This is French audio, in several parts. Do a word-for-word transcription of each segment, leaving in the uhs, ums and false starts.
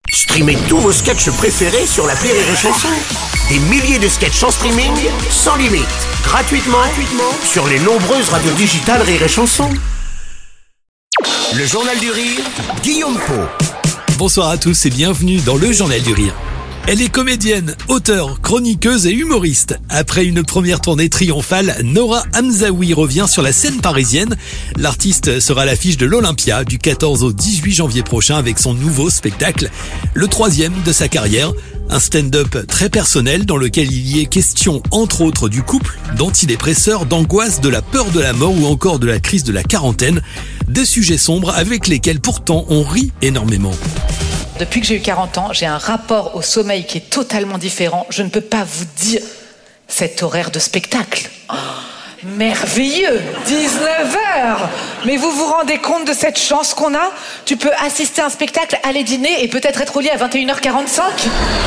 Streamez tous vos sketchs préférés sur l'appli Rire et Chanson. Des milliers de sketchs en streaming, sans limite, gratuitement, gratuitement sur les nombreuses radios digitales Rire et Chanson. Le Journal du Rire, Guillaume Pau. Bonsoir à tous et bienvenue dans le Journal du Rire. Elle est comédienne, auteure, chroniqueuse et humoriste. Après une première tournée triomphale, Nora Hamzaoui revient sur la scène parisienne. L'artiste sera à l'affiche de l'Olympia du quatorze au dix-huit janvier prochain avec son nouveau spectacle, le troisième de sa carrière. Un stand-up très personnel dans lequel il y est question, entre autres, du couple, d'antidépresseurs, d'angoisse, de la peur de la mort ou encore de la crise de la quarantaine. Des sujets sombres avec lesquels pourtant on rit énormément. Depuis que j'ai eu quarante ans, j'ai un rapport au sommeil qui est totalement différent. Je ne peux pas vous dire cet horaire de spectacle. Oh, merveilleux, dix-neuf heures. Mais vous vous rendez compte de cette chance qu'on a ? Tu peux assister à un spectacle, aller dîner et peut-être être au lit à vingt et une heures quarante-cinq.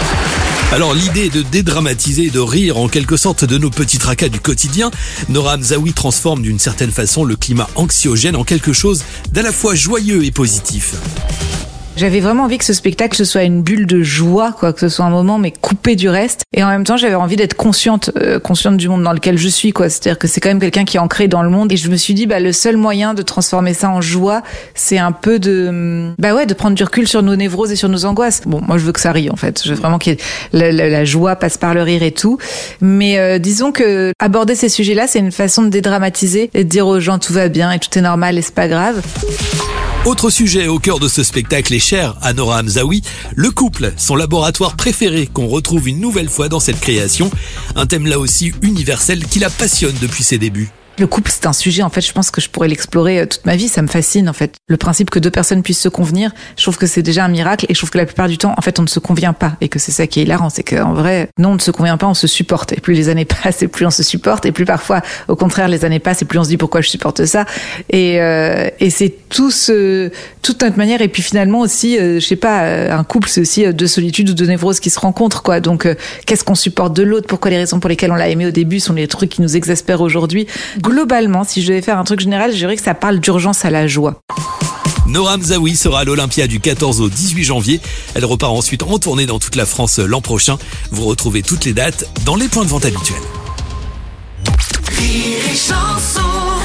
Alors l'idée est de dédramatiser et de rire en quelque sorte de nos petits tracas du quotidien. Nora Hamzaoui transforme d'une certaine façon le climat anxiogène en quelque chose d'à la fois joyeux et positif. J'avais vraiment envie que ce spectacle ce soit une bulle de joie, quoi, que ce soit un moment mais coupé du reste. Et en même temps, j'avais envie d'être consciente, euh, consciente du monde dans lequel je suis, quoi. C'est-à-dire que c'est quand même quelqu'un qui est ancré dans le monde. Et je me suis dit, bah le seul moyen de transformer ça en joie, c'est un peu de, bah ouais, de prendre du recul sur nos névroses et sur nos angoisses. Bon, moi je veux que ça rie en fait. Je veux vraiment que la, la, la joie passe par le rire et tout. Mais euh, disons que aborder ces sujets-là, c'est une façon de dédramatiser et de dire aux gens tout va bien et tout est normal et c'est pas grave. Autre sujet au cœur de ce spectacle est cher à Nora Hamzaoui, le couple, son laboratoire préféré qu'on retrouve une nouvelle fois dans cette création. Un thème là aussi universel qui la passionne depuis ses débuts. Le couple, c'est un sujet, en fait, je pense que je pourrais l'explorer toute ma vie. Ça me fascine, en fait. Le principe que deux personnes puissent se convenir, je trouve que c'est déjà un miracle. Et je trouve que la plupart du temps, en fait, on ne se convient pas. Et que c'est ça qui est hilarant. C'est qu'en vrai, non, on ne se convient pas, on se supporte. Et plus les années passent, et plus on se supporte. Et plus parfois, au contraire, les années passent, et plus on se dit pourquoi je supporte ça. Et, euh, et c'est tout ce, toute notre manière. Et puis finalement aussi, euh, je sais pas, un couple, c'est aussi deux solitudes ou deux névroses qui se rencontrent, quoi. Donc, euh, qu'est-ce qu'on supporte de l'autre? Pourquoi les raisons pour lesquelles on l'a aimé au début sont les trucs qui nous exaspèrent aujourd'hui? Globalement, si je devais faire un truc général, je dirais que ça parle d'urgence à la joie. Nora Hamzaoui sera à l'Olympia du quatorze au dix-huit janvier. Elle repart ensuite en tournée dans toute la France l'an prochain. Vous retrouvez toutes les dates dans les points de vente habituels. Rire et Chanson.